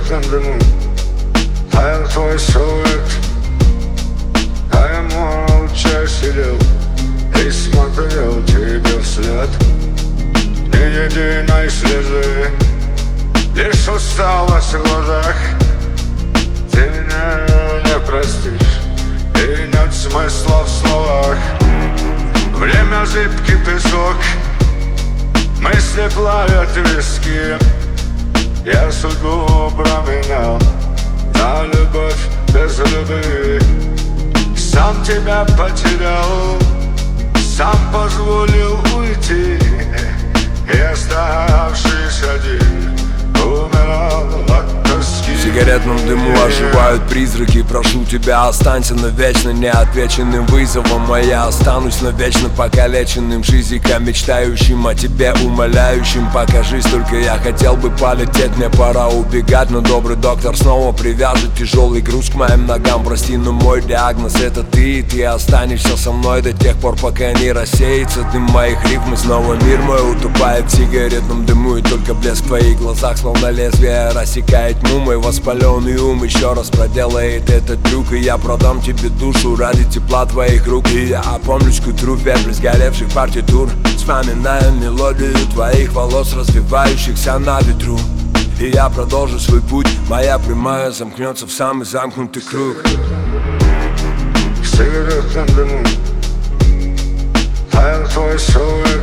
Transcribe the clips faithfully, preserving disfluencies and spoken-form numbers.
сигаретном дыму таял твой силуэт, а я молча сидел и смотрел тебе вслед. Ни единой слезы, лишь усталость в глазах. Ты меня не простишь, и нет смысла в словах. Время зыбкий песок, мысли плавят виски. Я судьбу променял на любовь без любви. Сам тебя потерял, сам позволил уйти, и оставшись один умирал от тоски. В сигаретном дыму оживают призраки. Прошу тебя, останься навечно неотвеченным вызовом, а я останусь навечно покалеченным шизиком, мечтающим о тебе, умоляющим. Покажись, только я хотел бы полететь. Мне пора убегать, но добрый доктор снова привяжет тяжелый груз к моим ногам. Прости, но мой диагноз это ты, и ты останешься со мной до тех пор, пока не рассеется дым моих рифм. И снова мир мой утопает в сигаретном дыму, и только блеск в твоих глазах, словно лезвие, рассекает тьму. Мой воспаленный ум еще раз проделает этот трюк, и я продам тебе душу ради тепла твоих рук. И я опомнюсь к утру в пепле сгоревших партитур, вспоминая мелодию твоих волос, развивающихся на ветру. И я продолжу свой путь, моя прямая замкнется в самый замкнутый круг. В сигаретном дыму таял твой силуэт,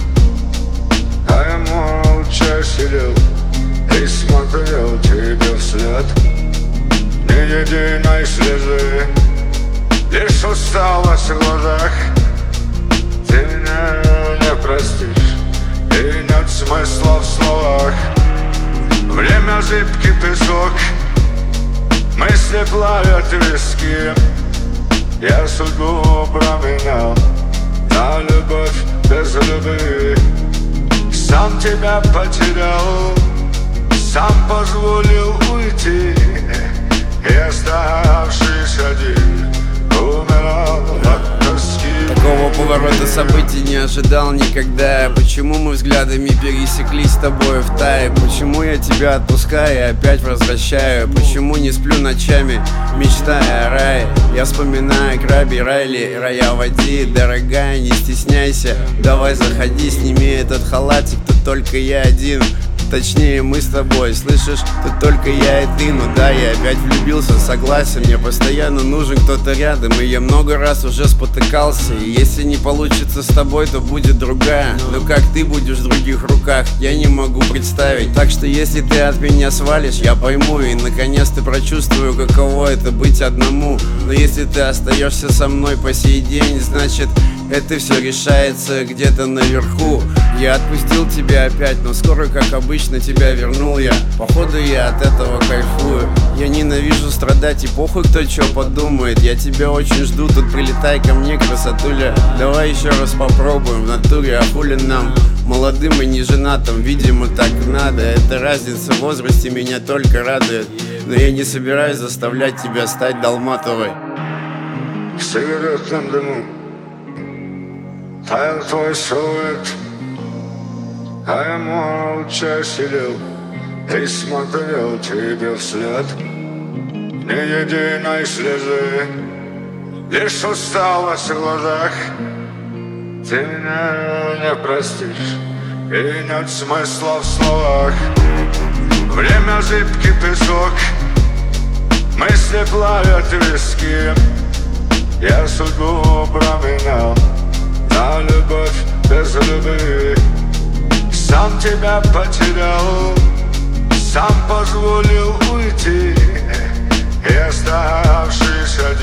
а я молча сидел и смотрел тебе вслед. Ни единой слезы, лишь усталость в глазах. Ты меня не простишь, и нет смысла в словах. Время зыбкий песок, мысли плавят виски. Я судьбу променял на любовь без любви. Сам тебя потерял, сам позволил уйти, и оставшись один умирал от тоски. Такого поворота событий не ожидал никогда. Почему мы взглядами пересеклись с тобой в тае? Почему я тебя отпускаю и опять возвращаю? Почему не сплю ночами, мечтая о рае? Я вспоминаю Краби Райли, рая води. Дорогая, не стесняйся, давай заходи, сними этот халатик, тут только я один. Точнее, мы с тобой, слышишь, тут только я и ты. Ну да, я опять влюбился, согласен. Мне постоянно нужен кто-то рядом, и я много раз уже спотыкался. И если не получится с тобой, то будет другая. Но как ты будешь в других руках, я не могу представить. Так что если ты от меня свалишь, я пойму и наконец-то прочувствую, каково это быть одному. Но если ты остаешься со мной по сей день, значит, это все решается где-то наверху. Я отпустил тебя опять, но скоро, как обычно, тебя вернул я. Походу я от этого кайфую. Я ненавижу страдать, и похуй кто что подумает. Я тебя очень жду, тут прилетай ко мне, красотуля. Давай еще раз попробуем в натуре, а хули нам, молодым и не женатым, видимо так надо. Эта разница в возрасте меня только радует, но я не собираюсь заставлять тебя стать Долматовой. В сигаретном дыму таял твой силуэт, а я молча сидел и смотрел тебе вслед. Ни единой слезы, лишь усталость в глазах. Ты меня не простишь, и нет смысла в словах. Время зыбкий песок, мысли плавят виски. Я судьбу променял на любовь без любви. Сам тебя потерял, сам позволил уйти, и оставшись один